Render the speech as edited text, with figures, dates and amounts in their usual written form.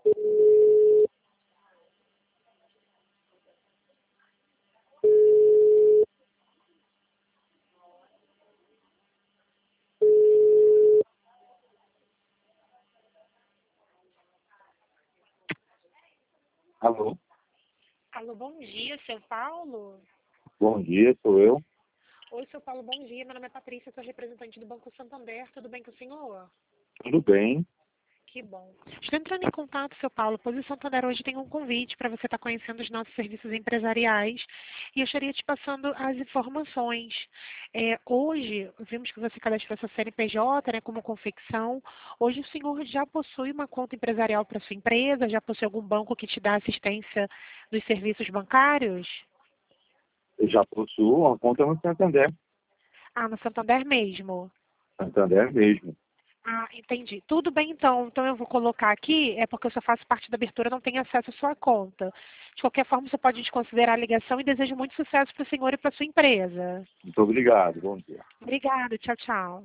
Alô, Alô, bom dia, seu Paulo. bom dia, sou eu. Oi, seu Paulo, bom dia. Meu nome é Patrícia, sou representante do Banco Santander. Tudo bem com o senhor? Tudo bem? Que bom. Estou entrando em contato, seu Paulo, pois o Santander hoje tem um convite para você estar conhecendo os nossos serviços empresariais e eu estaria te passando as informações. Hoje, vimos que você cadastrou essa CNPJ, né, como confecção. Hoje o senhor já possui uma conta empresarial para sua empresa? Já possui algum banco que te dá assistência dos serviços bancários? Eu já possuo uma conta no Santander. Ah, no Santander mesmo. Santander mesmo. Ah, entendi. Tudo bem, então. Então eu vou colocar aqui, é porque eu só faço parte da abertura, não tenho acesso à sua conta. De qualquer forma, você pode desconsiderar a ligação e desejo muito sucesso para o senhor e para a sua empresa. Muito obrigado, bom dia. Obrigada, tchau, tchau.